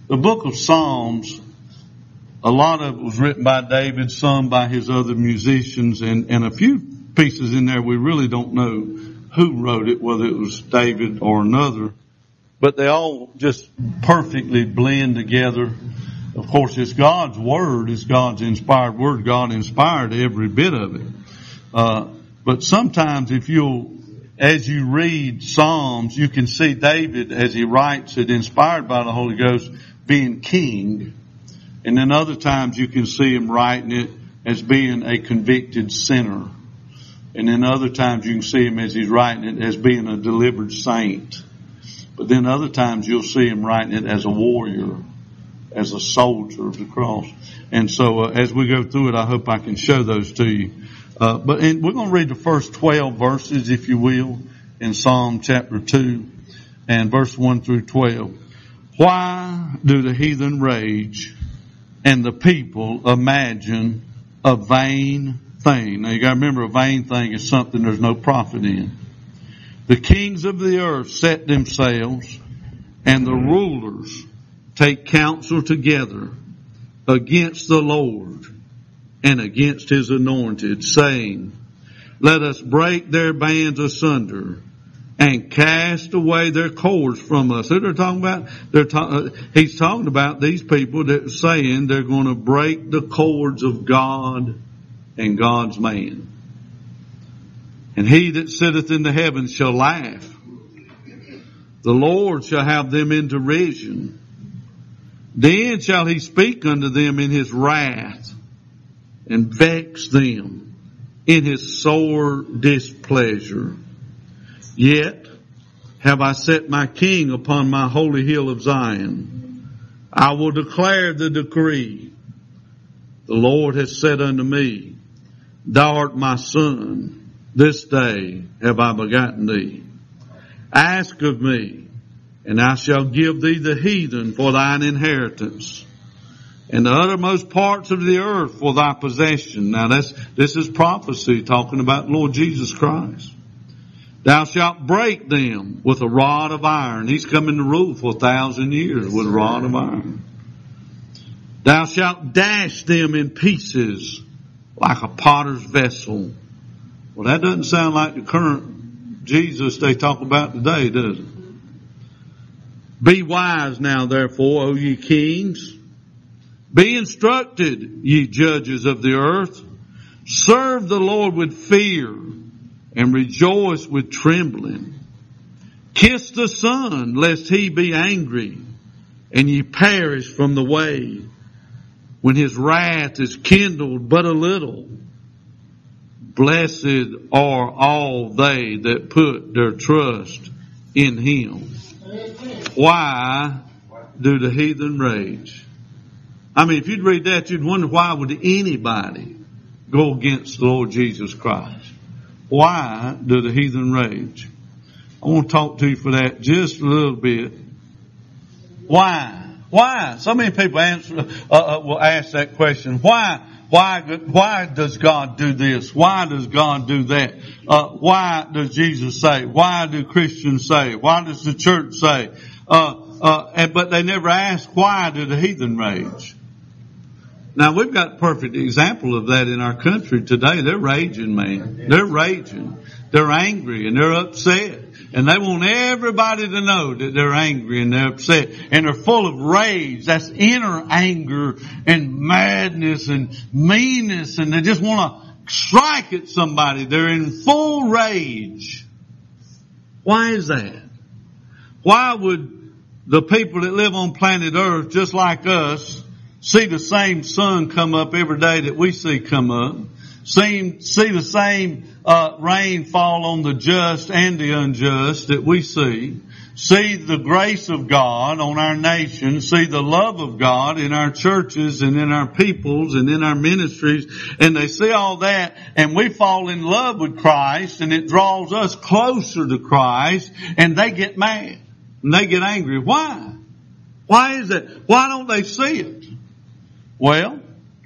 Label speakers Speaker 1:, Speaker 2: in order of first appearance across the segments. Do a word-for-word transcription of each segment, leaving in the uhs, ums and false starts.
Speaker 1: The book of Psalms, a lot of it was written by David, some by his other musicians, and, and a few pieces in there we really don't know who wrote it, whether it was David or another. But they all just perfectly blend together. Of course, it's God's Word. It's God's inspired Word. God inspired every bit of it. Uh, but sometimes if you'll, as you read Psalms, you can see David, as he writes it, inspired by the Holy Ghost, being king. And then other times you can see him writing it as being a convicted sinner. And then other times you can see him as he's writing it as being a delivered saint. But then other times you'll see him writing it as a warrior, as a soldier of the cross. And so uh, as we go through it, I hope I can show those to you. Uh, but and we're going to read the first twelve verses, if you will, in Psalm chapter two and verse one through twelve. Why do the heathen rage and the people imagine a vain thing? Now you got to remember, a vain thing is something there's no profit in. The kings of the earth set themselves, and the rulers take counsel together against the Lord and against his anointed, saying, let us break their bands asunder and cast away their cords from us. Who they're talking about? They're ta- he's talking about these people that are saying they're going to break the cords of God and God's man. And he that sitteth in the heavens shall laugh. The Lord shall have them in derision. Then shall he speak unto them in his wrath and vex them in his sore displeasure. Yet have I set my king upon my holy hill of Zion. I will declare the decree. The Lord has said unto me, thou art my son. This day have I begotten thee. Ask of me, and I shall give thee the heathen for thine inheritance, and the uttermost parts of the earth for thy possession. Now that's, this is prophecy talking about Lord Jesus Christ. Thou shalt break them with a rod of iron. He's coming to rule for a thousand years with a rod of iron. Thou shalt dash them in pieces like a potter's vessel. Well, that doesn't sound like the current Jesus they talk about today, does it? Be wise now, therefore, O ye kings. Be instructed, ye judges of the earth. Serve the Lord with fear and rejoice with trembling. Kiss the Son, lest he be angry and ye perish from the way, when his wrath is kindled but a little. Blessed are all they that put their trust in him. Why do the heathen rage? I mean, if you'd read that, you'd wonder, why would anybody go against the Lord Jesus Christ? Why do the heathen rage? I want to talk to you for that just a little bit. Why? Why? So many people answer, uh, uh, will ask that question. Why? Why, why does God do this? Why does God do that? Uh, why does Jesus say? Why do Christians say? Why does the church say? Uh, uh, and, but they never ask, why do the heathen rage? Now we've got a perfect example of that in our country today. They're raging, man. They're raging. They're angry and they're upset. And they want everybody to know that they're angry and they're upset. And they're full of rage. That's inner anger and madness and meanness. And they just want to strike at somebody. They're in full rage. Why is that? Why would the people that live on planet Earth, just like us, see the same sun come up every day that we see come up? See, see the same uh, rain fall on the just and the unjust that we see. See the grace of God on our nation. See the love of God in our churches and in our peoples and in our ministries. And they see all that, and we fall in love with Christ, and it draws us closer to Christ, and they get mad and they get angry. Why? Why is that? Why don't they see it? Well,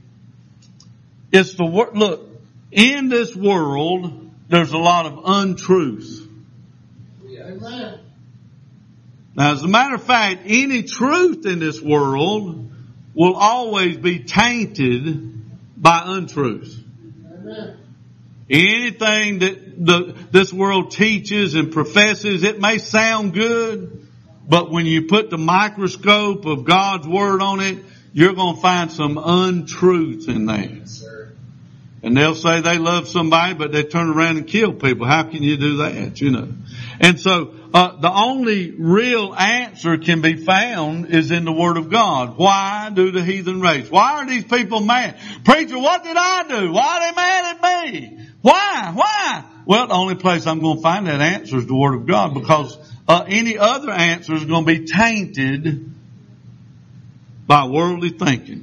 Speaker 1: it's the word. Look, in this world, there's a lot of untruth.
Speaker 2: Amen.
Speaker 1: Now, as a matter of fact, any truth in this world will always be tainted by untruth. Amen. Anything that the, this world teaches and professes, it may sound good, but when you put the microscope of God's Word on it, you're going to find some untruth in there. Yes, sir. And they'll say they love somebody, but they turn around and kill people. How can you do that, you know? And so, uh, the only real answer can be found is in the Word of God. Why do the heathen rage? Why are these people mad? Preacher, what did I do? Why are they mad at me? Why? Why? Well, the only place I'm going to find that answer is the Word of God, because uh, any other answer is going to be tainted by worldly thinking.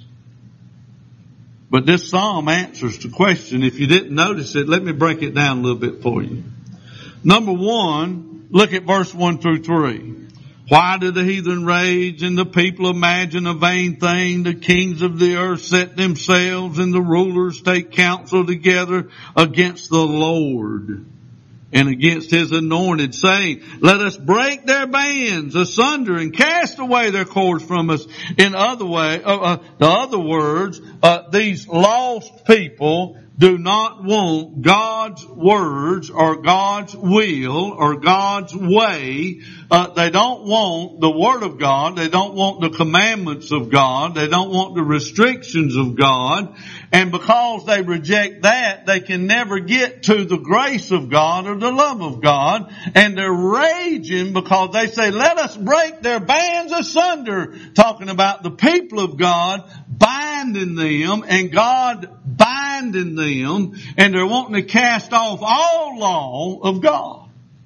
Speaker 1: But this psalm answers the question. If you didn't notice it, let me break it down a little bit for you. Number one, look at verse one through three. Why do the heathen rage and the people imagine a vain thing? The kings of the earth set themselves and the rulers take counsel together against the Lord and against His anointed, saying, let us break their bands asunder and cast away their cords from us. In other way, uh, uh, the other words, uh, these lost people do not want God's words or God's will or God's way. Uh, they don't want the Word of God. They don't want the commandments of God. They don't want the restrictions of God. And because they reject that, they can never get to the grace of God or the love of God. And they're raging because they say, let us break their bands asunder. Talking about the people of God binding them and God binding them. And they're wanting to cast off all law of God.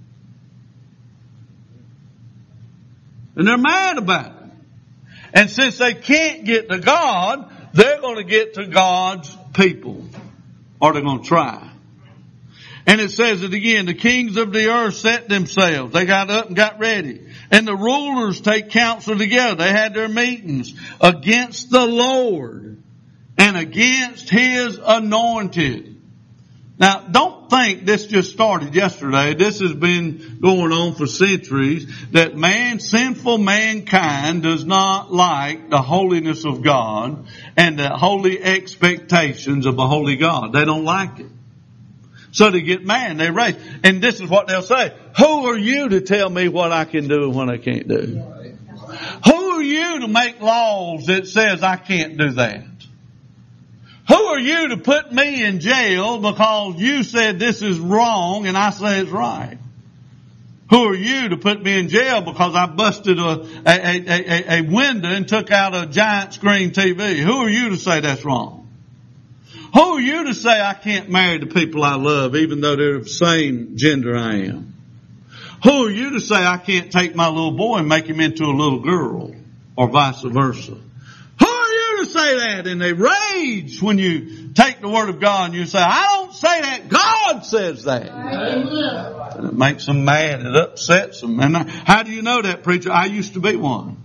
Speaker 1: And they're mad about it. And since they can't get to God, they're going to get to God's people. Or they're going to try. And it says it again, the kings of the earth set themselves. They got up and got ready. And the rulers take counsel together. They had their meetings against the Lord and against His anointed. Now, don't think this just started yesterday. This has been going on for centuries, that man, sinful mankind does not like the holiness of God and the holy expectations of a holy God. They don't like it. So they get mad and they rage. And this is what they'll say. Who are you to tell me what I can do and what I can't do? Who are you to make laws that says I can't do that? Who are you to put me in jail because you said this is wrong and I say it's right? Who are you to put me in jail because I busted a, a, a, a, a window and took out a giant screen T V? Who are you to say that's wrong? Who are you to say I can't marry the people I love even though they're the same gender I am? Who are you to say I can't take my little boy and make him into a little girl or vice versa? Say that, and they rage when you take the Word of God and you say, I don't say that, God says that. And it makes them mad, it upsets them. And how do you know that, preacher? I used to be one.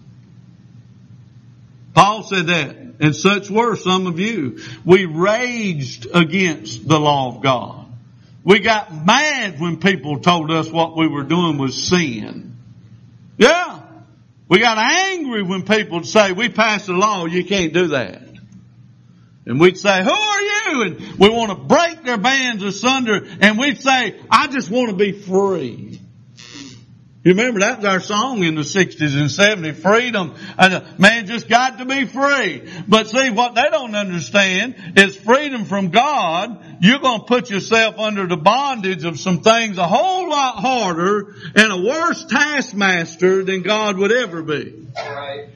Speaker 1: Paul said that, and such were some of you. We raged against the law of God. We got mad when people told us what we were doing was sin. Yeah. We got angry when people would say, we passed a law, you can't do that. And we'd say, who are you? And we want to break their bands asunder. And we'd say, I just want to be free. You remember that was our song in the sixties and seventies, freedom. And man just got to be free. But see, what they don't understand is freedom from God. You're going to put yourself under the bondage of some things a whole lot harder and a worse taskmaster than God would ever be. Right.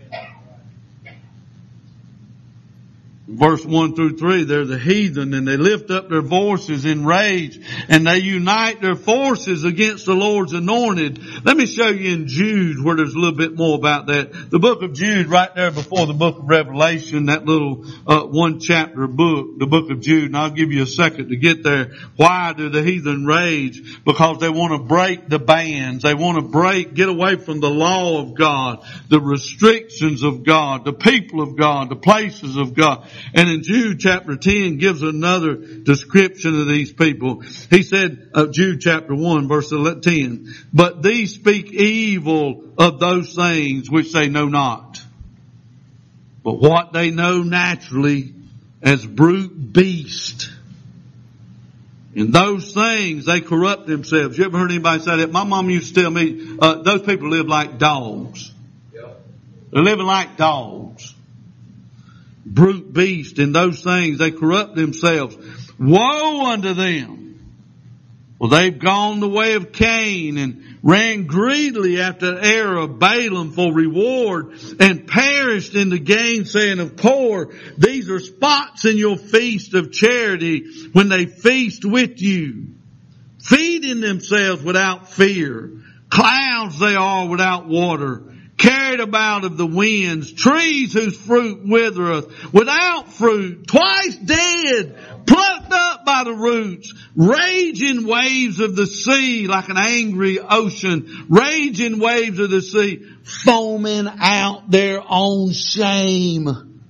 Speaker 1: Verse one through three, they're the heathen and they lift up their voices in rage and they unite their forces against the Lord's anointed. Let me show you in Jude where there's a little bit more about that. The book of Jude right there before the book of Revelation, that little uh, one chapter book, the book of Jude, and I'll give you a second to get there. Why do the heathen rage? Because they want to break the bands. They want to break, get away from the law of God, the restrictions of God, the people of God, the places of God. And in Jude chapter ten gives another description of these people. He said, uh, Jude chapter one verse ten, but these speak evil of those things which they know not, but what they know naturally as brute beast. In those things they corrupt themselves. You ever heard anybody say that? My mom used to tell me, uh, those people live like dogs. They're living like dogs. Brute beast. In those things they corrupt themselves. Woe unto them! Well, they've gone the way of Cain and ran greedily after the error of Balaam for reward and perished in the gainsaying of Kor. These are spots in your feast of charity when they feast with you, feeding themselves without fear. Clouds they are without water, carried about of the winds, trees whose fruit withereth, without fruit, twice dead, plucked up by the roots, raging waves of the sea like an angry ocean, raging waves of the sea, foaming out their own shame.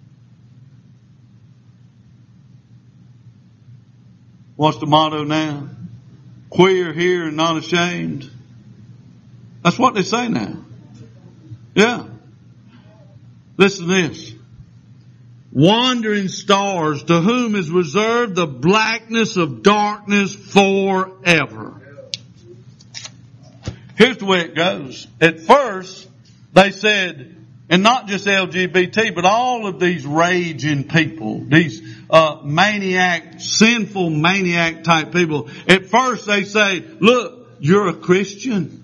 Speaker 1: What's the motto now? Queer here and not ashamed. That's what they say now. Yeah. Listen to this. Wandering stars, to whom is reserved the blackness of darkness forever. Here's the way it goes. At first, they said, and not just L G B T, but all of these raging people, these uh, maniac, sinful maniac type people. At first they say, look, you're a Christian.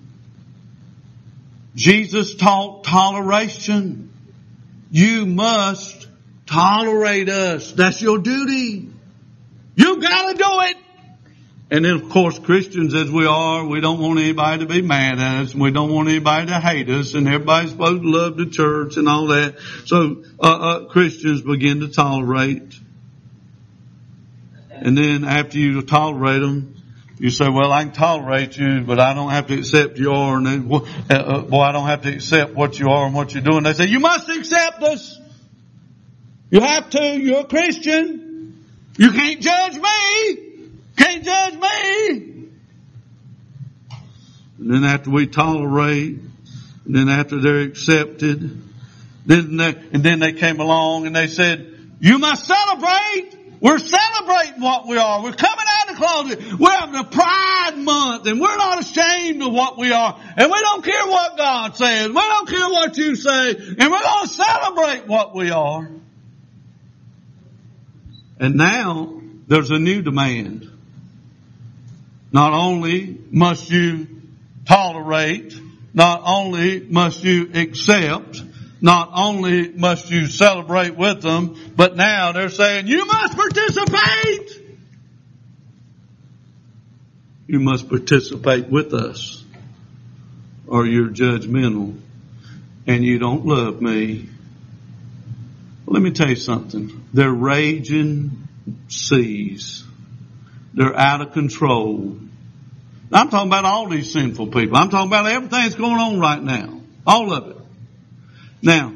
Speaker 1: Jesus taught toleration. You must tolerate us. That's your duty. You gotta do it. And then of course Christians as we are, we don't want anybody to be mad at us. And we don't want anybody to hate us. And everybody's supposed to love the church and all that. So uh, uh, Christians begin to tolerate. And then after you tolerate them, you say, well, I can tolerate you, but I don't have to accept you are. And then, uh, uh, boy, I don't have to accept what you are and what you're doing. They say, you must accept us. You have to. You're a Christian. You can't judge me. Can't judge me. And then after we tolerate, and then after they're accepted, then they, and then they came along and they said, you must celebrate. We're celebrating what we are. We're coming out of the closet. We're having a Pride Month and we're not ashamed of what we are. And we don't care what God says. We don't care what you say. And we're going to celebrate what we are. And now there's a new demand. Not only must you tolerate, not only must you accept, not only must you celebrate with them, but now they're saying, you must participate. You must participate with us, or you're judgmental and you don't love me. Let me tell you something. They're raging seas. They're out of control. I'm talking about all these sinful people. I'm talking about everything that's going on right now. All of it. Now,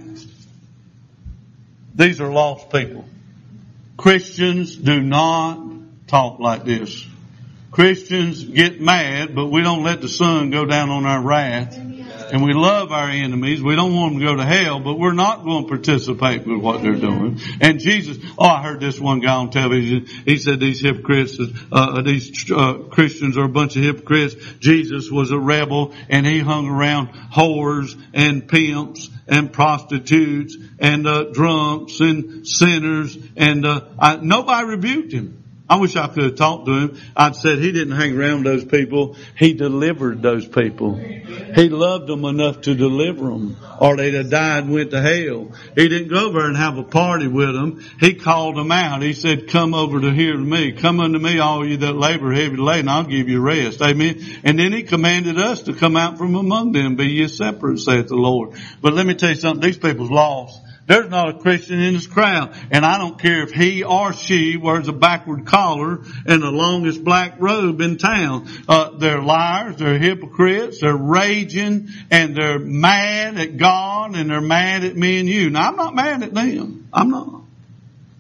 Speaker 1: these are lost people. Christians do not talk like this. Christians get mad, but we don't let the sun go down on our wrath. And we love our enemies. We don't want them to go to hell, but we're not going to participate with what they're doing. And Jesus, oh, I heard this one guy on television. He said these hypocrites, uh, these uh, Christians are a bunch of hypocrites. Jesus was a rebel and he hung around whores and pimps and prostitutes and uh, drunks and sinners. And uh, I, nobody rebuked him. I wish I could have talked to him. I'd said he didn't hang around those people. He delivered those people. He loved them enough to deliver them, or they'd have died and went to hell. He didn't go over and have a party with them. He called them out. He said, come over to here to me. Come unto me, all you that labor heavy laden. I'll give you rest. Amen. And then he commanded us to come out from among them. Be ye separate, saith the Lord. But let me tell you something. These people's lost. There's not a Christian in this crowd. And I don't care if he or she wears a backward collar and the longest black robe in town. Uh, they're liars, they're hypocrites, they're raging, and they're mad at God, and they're mad at me and you. Now, I'm not mad at them. I'm not.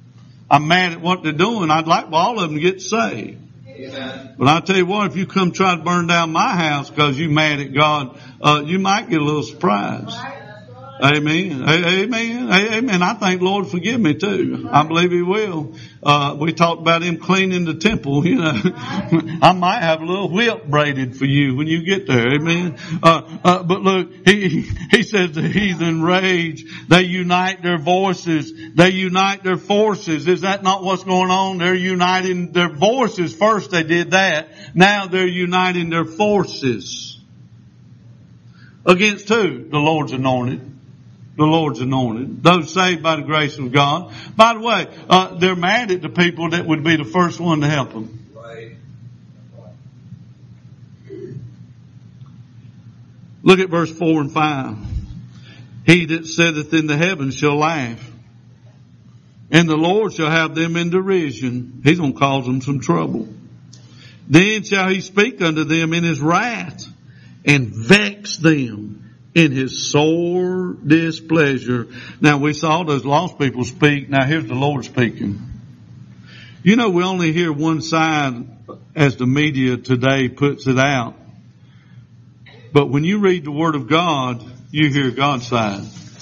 Speaker 1: I'm mad at what they're doing. I'd like for all of them to get saved. Amen. But I tell you what, if you come try to burn down my house because you're mad at God, uh, you might get a little surprise. Amen. Amen. Amen. I think Lord forgive me too. I believe He will. Uh, we talked about Him cleaning the temple, you know. I might have a little whip braided for you when you get there. Amen. Uh, uh, but look, he, he says the heathen rage. They unite their voices. They unite their forces. Is that not what's going on? They're uniting their voices. First they did that. Now they're uniting their forces. Against who? The Lord's anointed. The Lord's anointed. Those saved by the grace of God. By the way, uh, they're mad at the people that would be the first one to help them. Right. Look at verse four and five. He that sitteth in the heavens shall laugh, and the Lord shall have them in derision. He's going to cause them some trouble. Then shall He speak unto them in His wrath, and vex them in His sore displeasure. Now we saw those lost people speak. Now here's the Lord speaking. You know, we only hear one side as the media today puts it out. But when you read the Word of God, you hear God's side.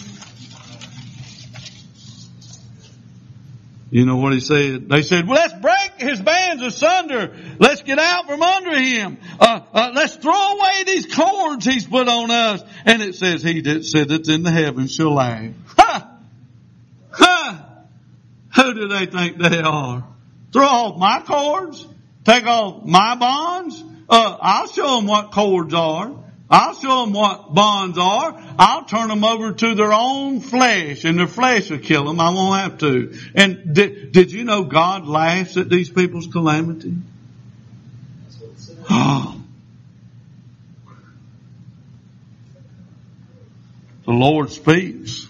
Speaker 1: You know what He said? They said, well, let's break His bands asunder. Let's get out from under Him. Uh, uh, let's throw away these cords He's put on us. And it says, He that sitteth in the heavens shall laugh. Ha! Ha! Who do they think they are? Throw off my cords? Take off my bonds? Uh, I'll show them what cords are. I'll show them what bonds are. I'll turn them over to their own flesh, and their flesh will kill them. I won't have to. And did, did you know God laughs at these people's calamity? Oh. The Lord speaks.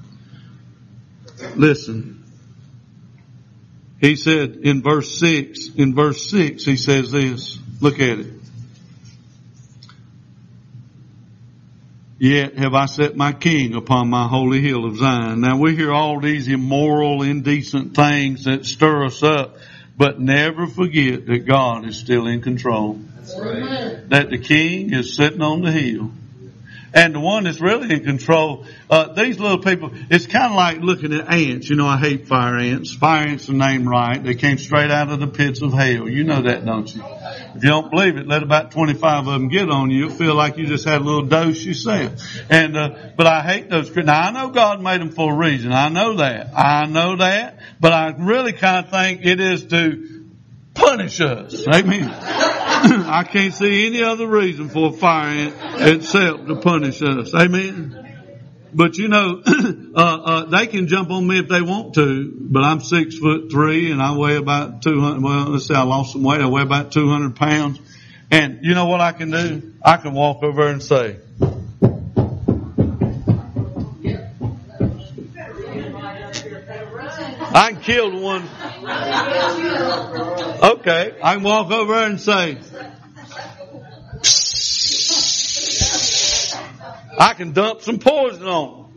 Speaker 1: Listen. He said in verse six, in verse six, He says this. Look at it. Yet have I set my king upon my holy hill of Zion. Now we hear all these immoral, indecent things that stir us up, but never forget that God is still in control. That's right. That the king is sitting on the hill. And the one that's really in control, uh, these little people, it's kind of like looking at ants. You know, I hate fire ants. Fire ants are named right. They came straight out of the pits of hell. You know that, don't you? If you don't believe it, let about twenty-five of them get on you. You'll feel like you just had a little dose yourself. And, uh, but I hate those. Now I know God made them for a reason. I know that. I know that. But I really kind of think it is to punish us. Amen. I can't see any other reason for a fire ant except to punish us. Amen. But you know, uh, uh, they can jump on me if they want to, but I'm six foot three and I weigh about two hundred, well, let's say I lost some weight. I weigh about two hundred pounds. And you know what I can do? I can walk over and say, I can kill the one. Okay. I can walk over and say, I can dump some poison on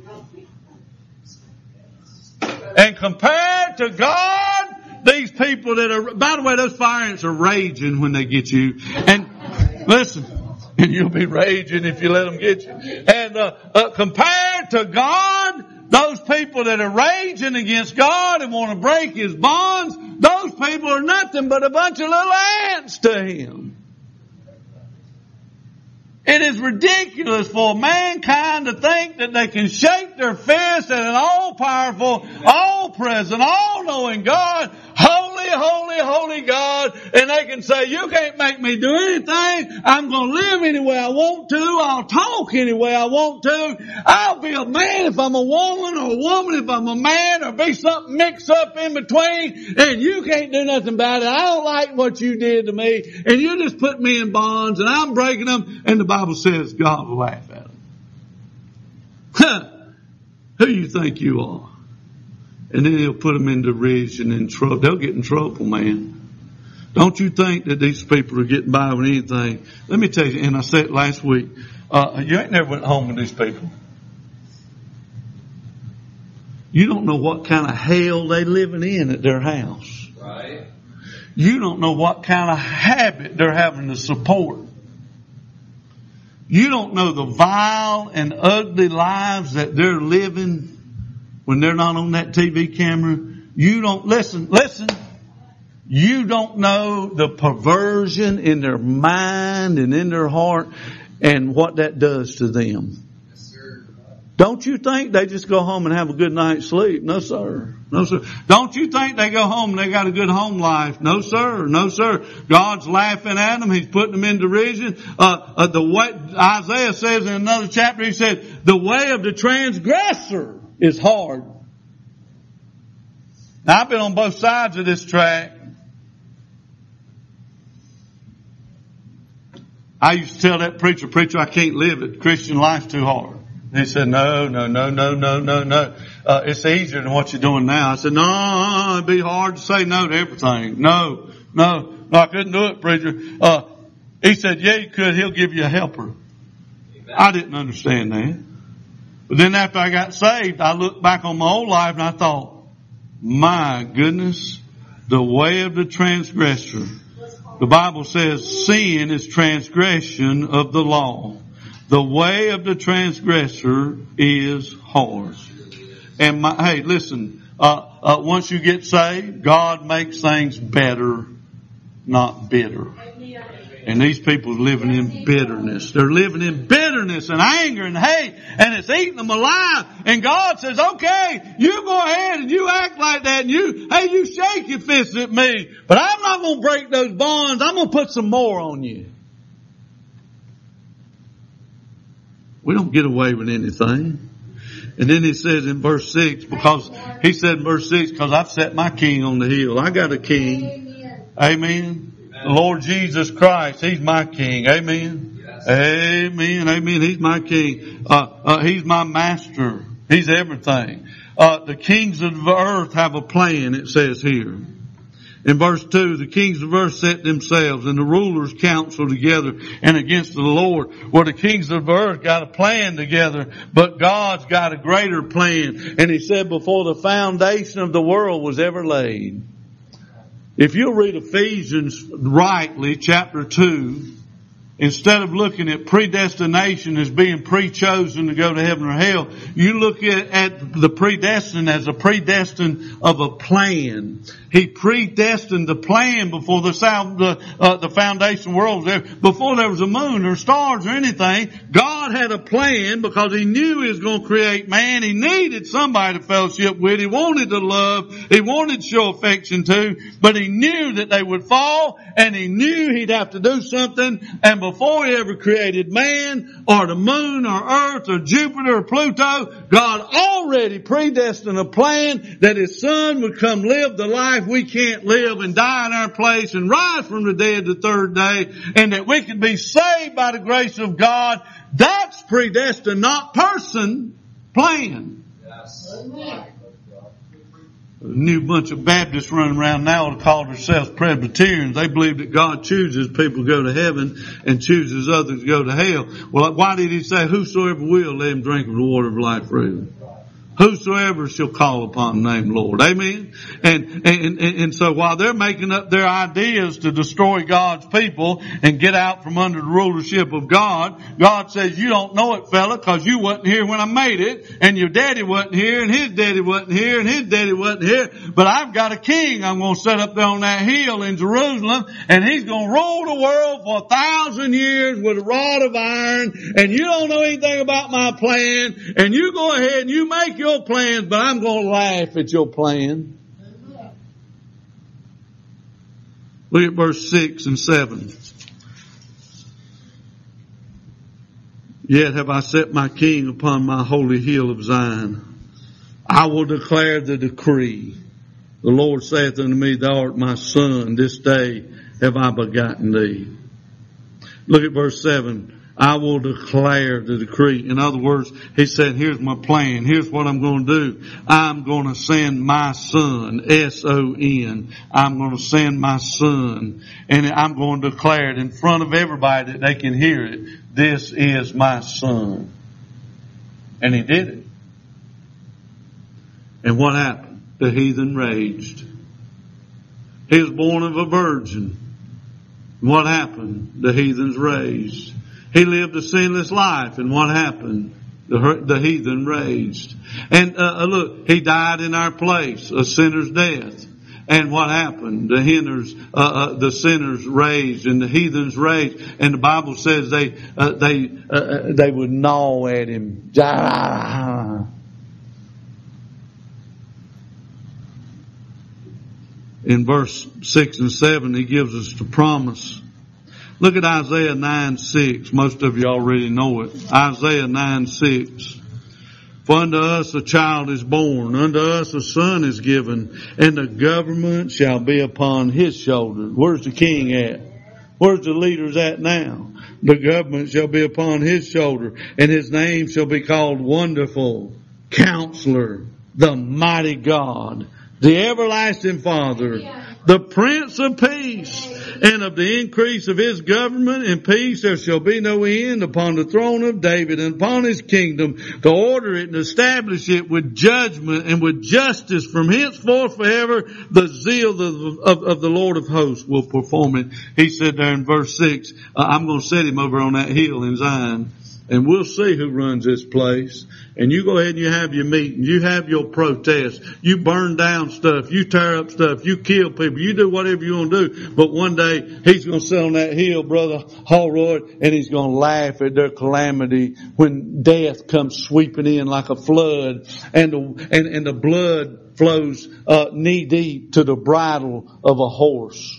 Speaker 1: them. And compared to God, these people that are, by the way, those fire ants are raging when they get you. And listen, and you'll be raging if you let them get you. And uh, uh, compared to God, those people that are raging against God and want to break His bonds, those people are nothing but a bunch of little ants to Him. It is ridiculous for mankind to think that they can shake their fist at an all-powerful, all-present, all-knowing God, holy, holy, holy God, and they can say, you can't make me do anything. I'm going to live any way I want to. I'll talk any way I want to. I'll be a man if I'm a woman, or a woman if I'm a man, or be something mixed up in between, and you can't do nothing about it. I don't like what you did to me, and you just put me in bonds, and I'm breaking them, and the Bible says God will laugh at them. Huh. Who do you think you are? And then He'll put them in derision and trouble. They'll get in trouble, man. Don't you think that these people are getting by with anything? Let me tell you, and I said it last week, uh, you ain't never went home with these people. You don't know what kind of hell they living in at their house.
Speaker 2: Right.
Speaker 1: You don't know what kind of habit they're having to support. You don't know the vile and ugly lives that they're living when they're not on that T V camera. You don't, listen, listen. You don't know the perversion in their mind and in their heart and what that does to them.
Speaker 2: Yes, sir.
Speaker 1: Don't you think they just go home and have a good night's sleep? No, sir. No, sir. Don't you think they go home and they got a good home life? No, sir. No, sir. God's laughing at them. He's putting them in derision. Uh, uh, the way, Isaiah says in another chapter, he said, the way of the transgressor is hard. Now, I've been on both sides of this track. I used to tell that preacher, preacher, I can't live it. Christian life's too hard. He said, no, no, no, no, no, no, no. Uh, it's easier than what you're doing now. I said, no, it'd be hard to say no to everything. No, no, no, I couldn't do it, preacher. Uh, he said, yeah, you could. He'll give you a helper. Amen. I didn't understand that. But then after I got saved, I looked back on my old life and I thought, my goodness, the way of the transgressor. The Bible says sin is transgression of the law. The way of the transgressor is hard. And my, hey, listen, uh, uh, once you get saved, God makes things better, not bitter. And these people are living in bitterness. They're living in bitterness and anger and hate, and it's eating them alive. And God says, okay, you go ahead and you act like that, and you, hey, you shake your fist at me, but I'm not going to break those bonds. I'm going to put some more on you. We don't get away with anything. And then he says in verse six, because he said in verse six, because I've set my king on the hill. I got a king. Amen. The Lord Jesus Christ, He's my King. Amen. Yes. Amen. Amen. He's my King. Uh, uh, he's my master. He's everything. Uh, the kings of the earth have a plan, it says here. In verse two, the kings of earth set themselves and the rulers counsel together and against the Lord. Well, the kings of the earth got a plan together, but God's got a greater plan. And He said before the foundation of the world was ever laid. If you'll read Ephesians rightly, chapter two, instead of looking at predestination as being pre-chosen to go to heaven or hell, you look at, at the predestined as a predestined of a plan. He predestined the plan before the south, the, uh, the foundation world was there. Before there was a moon or stars or anything, God had a plan because He knew He was going to create man. He needed somebody to fellowship with. He wanted to love. He wanted to show affection to. But He knew that they would fall, and He knew He'd have to do something. And before He ever created man or the moon or earth or Jupiter or Pluto, God already predestined a plan that His Son would come live the life we can't live and die in our place and rise from the dead the third day, and that we can be saved by the grace of God. That's predestined, not person, plan.
Speaker 2: Yes.
Speaker 1: A new bunch of Baptists running around now that call themselves Presbyterians. They believe that God chooses people to go to heaven and chooses others to go to hell. Well, why did He say, whosoever will, let him drink of the water of life freely? Whosoever shall call upon the name of the Lord. Amen. And, and, and, and so while they're making up their ideas to destroy God's people and get out from under the rulership of God, God says, you don't know it, fella, because you wasn't here when I made it, and your daddy wasn't here, and his daddy wasn't here, and his daddy wasn't here. But I've got a king I'm going to set up there on that hill in Jerusalem, and He's going to rule the world for a thousand years with a rod of iron, and you don't know anything about my plan, and you go ahead and you make your plans, but I'm going to laugh at your plan. Look at verse six and seven. Yet have I set my king upon my holy hill of Zion. I will declare the decree. The Lord saith unto me, thou art my son. This day have I begotten thee. Look at verse seven. I will declare the decree. In other words, He said, here's my plan. Here's what I'm going to do. I'm going to send my son, S O N. I'm going to send my son. And I'm going to declare it in front of everybody that they can hear it. This is my son. And He did it. And what happened? The heathen raged. He was born of a virgin. What happened? The heathens raged. He lived a sinless life. And what happened? The, the heathen raged. And uh, look, he died in our place, a sinner's death. And what happened? The sinners, uh, uh, the sinners raged, and the heathens raged. And the Bible says they, uh, they, uh, they would gnaw at him. In verse six and seven, he gives us the promise. Look at Isaiah nine six. Most of you already know it. Isaiah nine six. For unto us a child is born, unto us a son is given, and the government shall be upon his shoulders. Where's the king at? Where's the leaders at now? The government shall be upon his shoulder, and his name shall be called Wonderful, Counselor, the Mighty God, the Everlasting Father, the Prince of Peace. And of the increase of his government and peace there shall be no end upon the throne of David and upon his kingdom, to order it and establish it with judgment and with justice from henceforth forever. The zeal of, of, of the Lord of hosts will perform it. He said there in verse six, uh, I'm going to set him over on that hill in Zion, and we'll see who runs this place. And you go ahead and you have your meetings. You have your protests. You burn down stuff. You tear up stuff. You kill people. You do whatever you want to do. But one day, he's going to sit on that hill, Brother Holroyd, and he's going to laugh at their calamity when death comes sweeping in like a flood, and the, and, and the blood flows uh, knee deep to the bridle of a horse.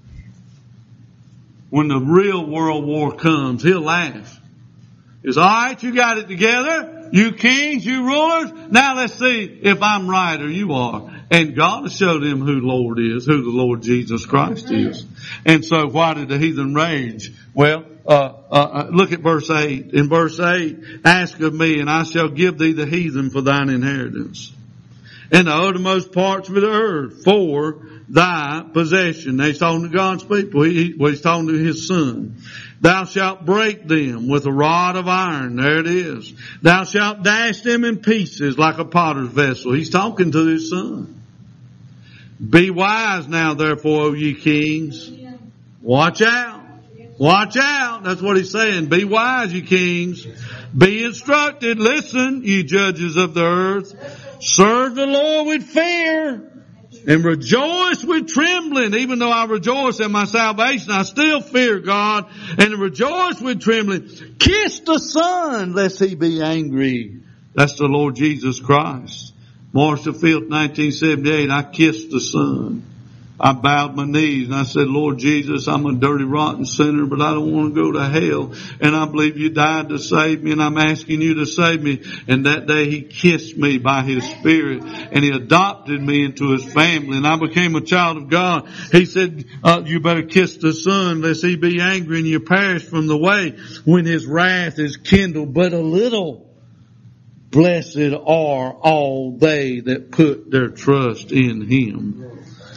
Speaker 1: When the real world war comes, he'll laugh. It's all right, you got it together. You kings, you rulers. Now let's see if I'm right or you are. And God will show them who Lord is, who the Lord Jesus Christ is. And so why did the heathen rage? Well, uh, uh, look at verse eight. In verse eight, ask of me and I shall give thee the heathen for thine inheritance, and the uttermost parts of the earth for thy possession. He's talking to God's people. He, well, he's talking to his son. Thou shalt break them with a rod of iron. There it is. Thou shalt dash them in pieces like a potter's vessel. He's talking to his son. Be wise now, therefore, O ye kings. Watch out. Watch out. That's what he's saying. Be wise, ye kings. Be instructed. Listen, ye judges of the earth. Serve the Lord with fear. And rejoice with trembling. Even though I rejoice in my salvation, I still fear God. And rejoice with trembling. Kiss the Son, lest he be angry. That's the Lord Jesus Christ. March the fifth, nineteen seventy-eight, I kissed the Son. I bowed my knees and I said, Lord Jesus, I'm a dirty, rotten sinner, but I don't want to go to hell. And I believe you died to save me, and I'm asking you to save me. And that day he kissed me by his Spirit, and he adopted me into his family, and I became a child of God. He said, uh, you better kiss the Son, lest he be angry and you perish from the way when his wrath is kindled but a little. Blessed are all they that put their trust in him.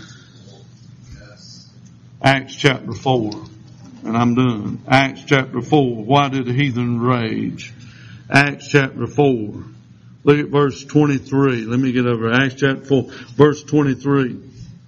Speaker 1: Acts chapter four. And I'm done. Acts chapter four. Why did the heathen rage? Acts chapter four. Look at verse twenty-three. Let me get over Acts chapter four. Verse twenty-three.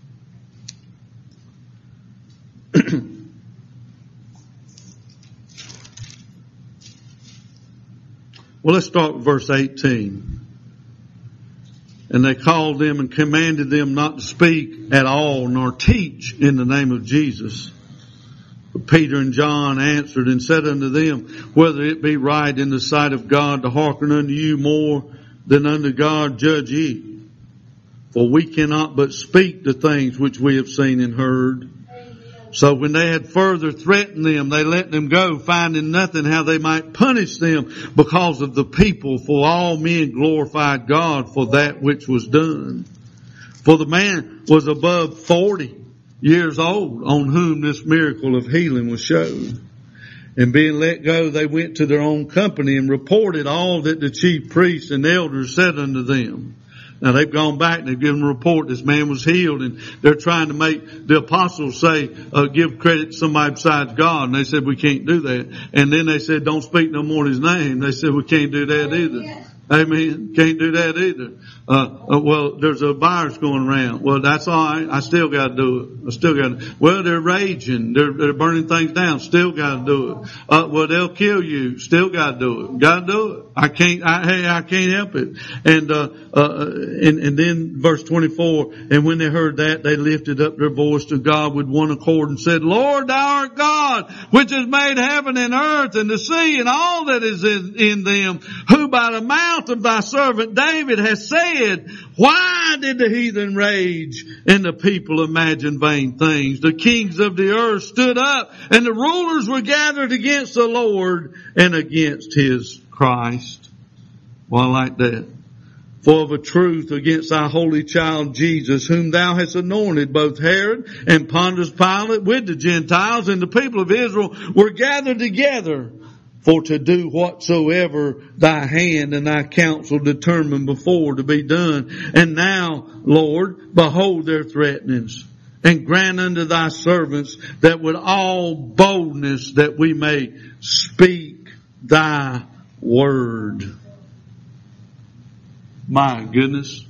Speaker 1: Well, let's start with verse eighteen. And they called them and commanded them not to speak at all, nor teach in the name of Jesus. But Peter and John answered and said unto them, whether it be right in the sight of God to hearken unto you more than unto God, judge ye. For we cannot but speak the things which we have seen and heard. So when they had further threatened them, they let them go, finding nothing how they might punish them because of the people. For all men glorified God for that which was done. For the man was above forty years old on whom this miracle of healing was showed. And being let go, they went to their own company and reported all that the chief priests and elders said unto them. Now they've gone back and they've given a report this man was healed, and they're trying to make the apostles say, uh, give credit to somebody besides God. And they said, we can't do that. And then they said, don't speak no more in his name. They said, we can't do that either. Amen. Can't do that either. Uh, uh, well, there's a virus going around. Well, that's all right. I still got to do it. I still got to. Well, they're raging. They're, they're burning things down. Still got to do it. Uh, well, they'll kill you. Still got to do it. Got to do it. I can't. I, hey, I can't help it. And uh, uh, and and then verse twenty-four. And when they heard that, they lifted up their voice to God with one accord and said, Lord, thou art God, which has made heaven and earth and the sea and all that is in, in them, who by the mouth of thy servant David has said, why did the heathen rage and the people imagine vain things? The kings of the earth stood up and the rulers were gathered against the Lord and against his Christ. Well, I like that. For of a truth against thy holy child Jesus, whom thou hast anointed, both Herod and Pontius Pilate with the Gentiles and the people of Israel were gathered together for to do whatsoever thy hand and thy counsel determined before to be done. And now, Lord, behold their threatenings, and grant unto thy servants that with all boldness that we may speak thy word. My goodness.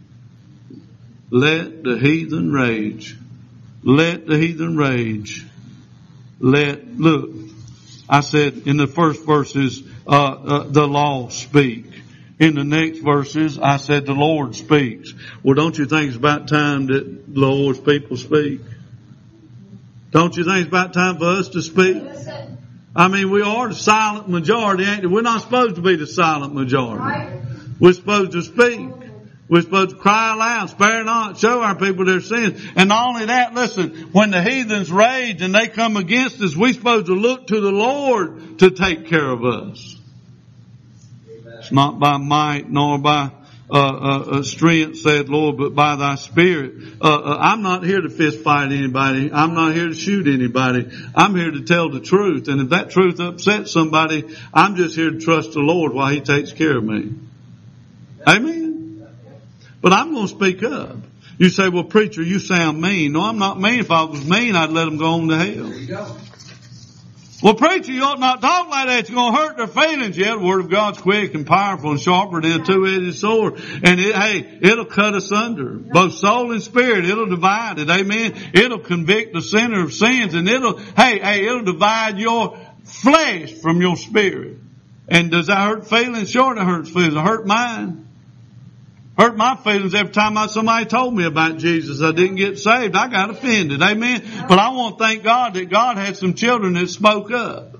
Speaker 1: Let the heathen rage. Let the heathen rage. Let, look, I said in the first verses, uh, uh, the law speak. In the next verses, I said the Lord speaks. Well, don't you think it's about time that the Lord's people speak? Don't you think it's about time for us to speak? I mean, we are the silent majority, ain't we? We're not supposed to be the silent majority. We're supposed to speak. We're supposed to cry aloud, spare not, show our people their sins. And not only that, listen, when the heathens rage and they come against us, we're supposed to look to the Lord to take care of us. Amen. It's not by might nor by uh, uh, strength, said Lord, but by thy Spirit. Uh, uh, I'm not here to fist fight anybody. I'm not here to shoot anybody. I'm here to tell the truth. And if that truth upsets somebody, I'm just here to trust the Lord while he takes care of me. Amen. But I'm going to speak up. You say, well, preacher, you sound mean. No, I'm not mean. If I was mean, I'd let them go on to hell. There you go. Well, preacher, you ought not talk like that. You're going to hurt their feelings. Yeah, the Word of God's quick and powerful and sharper than a two-edged sword. And it, hey, it'll cut us under. Both soul and spirit. It'll divide it. Amen. It'll convict the sinner of sins. And it'll, hey, hey, it'll divide your flesh from your spirit. And does that hurt feelings? Sure, it hurts feelings. It hurt mine. Hurt my feelings every time I, somebody told me about Jesus. I didn't get saved. I got offended. Amen. But I want to thank God that God had some children that spoke up.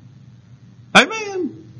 Speaker 1: Amen.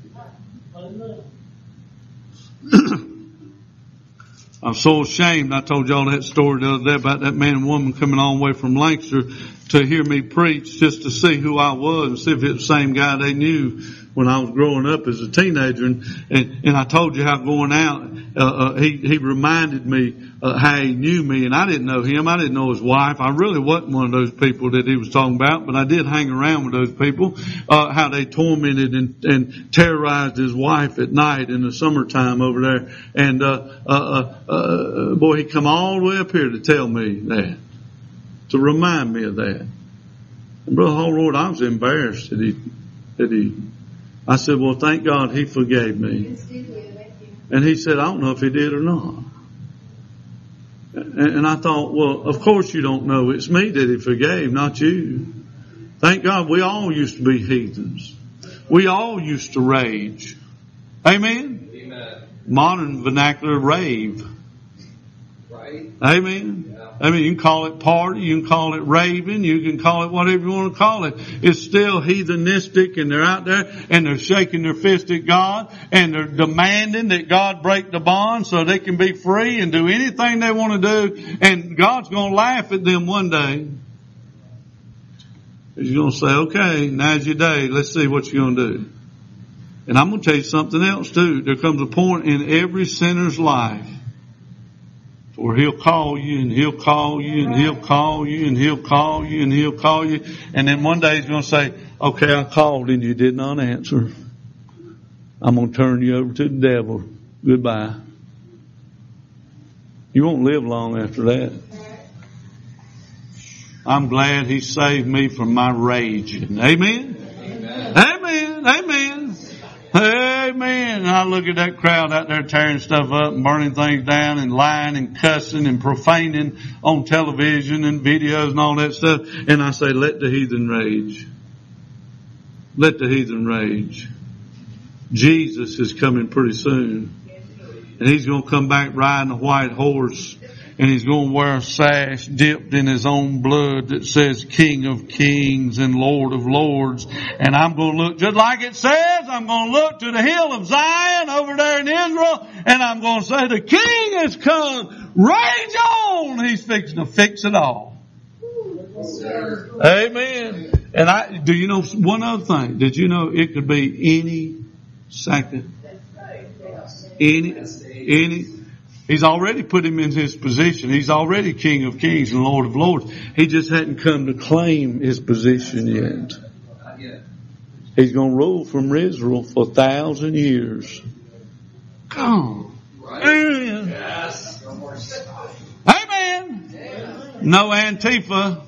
Speaker 1: I'm so ashamed. I told y'all that story the other day about that man and woman coming all the way from Lancaster to hear me preach just to see who I was and see if it was the same guy they knew when I was growing up as a teenager. And, and, and I told you how going out, uh, uh, he, he reminded me uh, how he knew me, and I didn't know him. I didn't know his wife. I really wasn't one of those people that he was talking about, but I did hang around with those people, uh, how they tormented and, and terrorized his wife at night in the summertime over there. And, uh, uh, uh, uh boy, he come all the way up here to tell me that, to remind me of that. And Brother Holroyd, I was embarrassed that he, that he, I said, well, thank God he forgave me. And he said, I don't know if he did or not. And I thought, well, of course you don't know. It's me that he forgave, not you. Thank God we all used to be heathens. We all used to rage. Amen? Amen. Modern vernacular, rave. Right. Amen. Yeah. I mean, you can call it party, you can call it raving, you can call it whatever you want to call it. It's still heathenistic, and they're out there and they're shaking their fist at God and they're demanding that God break the bond so they can be free and do anything they want to do. And God's going to laugh at them one day. He's going to say, okay, now's your day. Let's see what you're going to do. And I'm going to tell you something else too. There comes a point in every sinner's life where he'll call you and he'll call you and he'll call you and he'll call you and he'll call you. And then one day he's going to say, okay, I called and you did not answer. I'm going to turn you over to the devil. Goodbye. You won't live long after that. I'm glad he saved me from my raging. Amen? Amen. Amen. Amen. Amen. I I look at that crowd out there tearing stuff up and burning things down and lying and cussing and profaning on television and videos and all that stuff, and I say, let the heathen rage. Let the heathen rage. Jesus is coming pretty soon. And He's going to come back riding a white horse. And He's going to wear a sash dipped in His own blood that says King of Kings and Lord of Lords. And I'm going to look just like it says. I'm going to look to the hill of Zion over there in Israel. And I'm going to say, the King has come. Rage on. He's fixing to fix it all. Amen. And I, do you know one other thing? Did you know it could be any second? Any, any. He's already put him in his position. He's already King of Kings and Lord of Lords. He just hadn't come to claim his position yet. He's going to rule from Israel for a thousand years. Come on. Amen. Amen. No Antifa.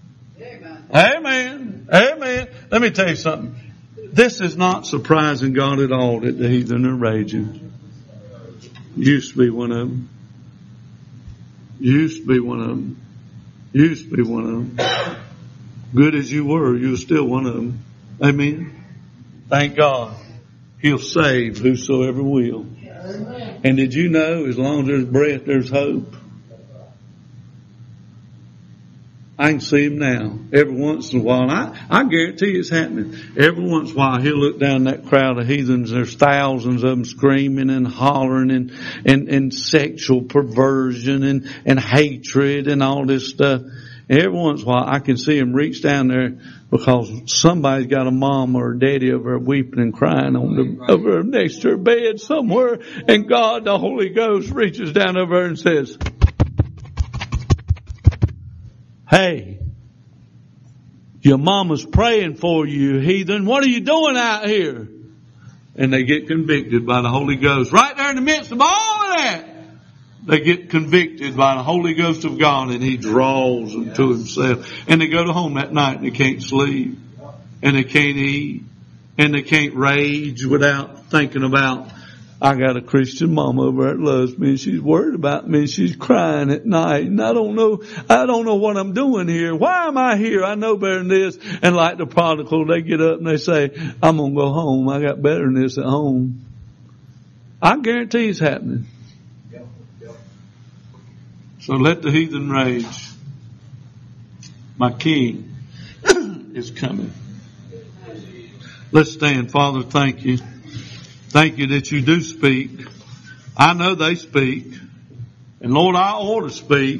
Speaker 1: Amen. Amen. Let me tell you something. This is not surprising God at all that the heathen are raging. Used to be one of them. Used to be one of them. Used to be one of them. Good as you were, you were still one of them. Amen. Thank God. He'll save whosoever will. And did you know, as long as there's breath, there's hope? I can see Him now. Every once in a while. And I, I guarantee it's happening. Every once in a while He'll look down that crowd of heathens. There's thousands of them screaming and hollering and, and, and sexual perversion and, and hatred and all this stuff. And every once in a while I can see Him reach down there because somebody's got a mom or a daddy over there weeping and crying on the, over next to her bed somewhere. And God, the Holy Ghost, reaches down over her and says, hey, your mama's praying for you, heathen. What are you doing out here? And they get convicted by the Holy Ghost. Right there in the midst of all of that, they get convicted by the Holy Ghost of God, and He draws them to Himself. And they go to home that night and they can't sleep. And they can't eat. And they can't rage without thinking about, I got a Christian mama over there that loves me, and she's worried about me, and she's crying at night, and I don't know, I don't know what I'm doing here. Why am I here? I know better than this. And like the prodigal, they get up and they say, I'm going to go home. I got better than this at home. I guarantee it's happening. So let the heathen rage. My King is coming. Let's stand. Father, thank you. Thank you that you do speak. I know they speak. And Lord, I ought to speak.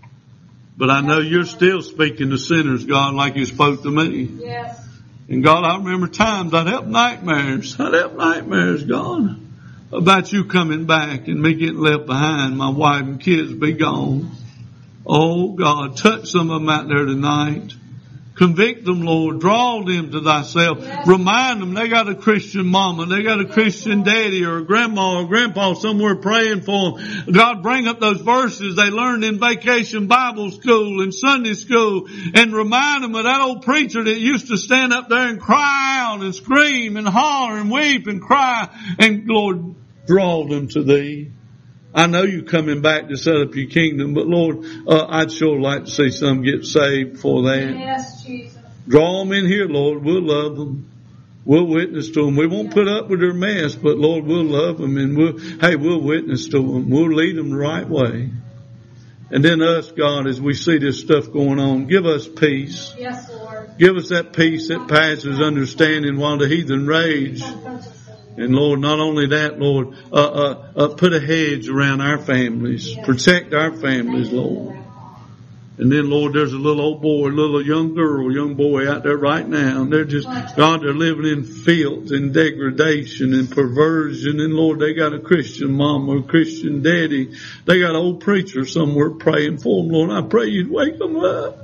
Speaker 1: But I know you're still speaking to sinners, God, like you spoke to me. Yes. And God, I remember times I'd have nightmares. I'd have nightmares, God, about you coming back and me getting left behind. My wife and kids be gone. Oh, God, touch some of them out there tonight. Convict them, Lord. Draw them to thyself. Yes. Remind them they got a Christian mama. They got a Christian daddy or a grandma or grandpa somewhere praying for them. God, bring up those verses they learned in vacation Bible school and Sunday school, and remind them of that old preacher that used to stand up there and cry out and scream and holler and weep and cry. And Lord, draw them to thee. I know you're coming back to set up your kingdom, but Lord, uh, I'd sure like to see some get saved for that. Yes, Jesus. Draw them in here, Lord. We'll love them. We'll witness to them. We won't put up with their mess, but Lord, we'll love them, and we'll, hey, we'll witness to them. We'll lead them the right way. And then us, God, as we see this stuff going on, give us peace. Yes, Lord. Give us that peace that passes understanding while the heathen rage. And Lord, not only that, Lord, uh, uh, uh, put a hedge around our families. Protect our families, Lord. And then, Lord, there's a little old boy, a little young girl, young boy out there right now. And they're just, God, they're living in filth and degradation and perversion. And Lord, they got a Christian mom or a Christian daddy. They got an old preacher somewhere praying for them, Lord. I pray you'd wake them up.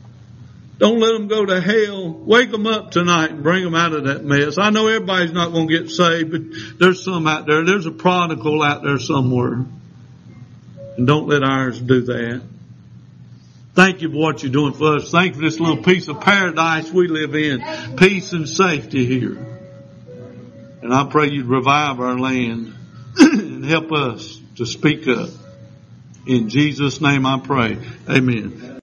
Speaker 1: Don't let them go to hell. Wake them up tonight and bring them out of that mess. I know everybody's not going to get saved, but there's some out there. There's a prodigal out there somewhere. And don't let ours do that. Thank you for what you're doing for us. Thank you for this little piece of paradise we live in. Peace and safety here. And I pray you'd revive our land and help us to speak up. In Jesus' name I pray. Amen.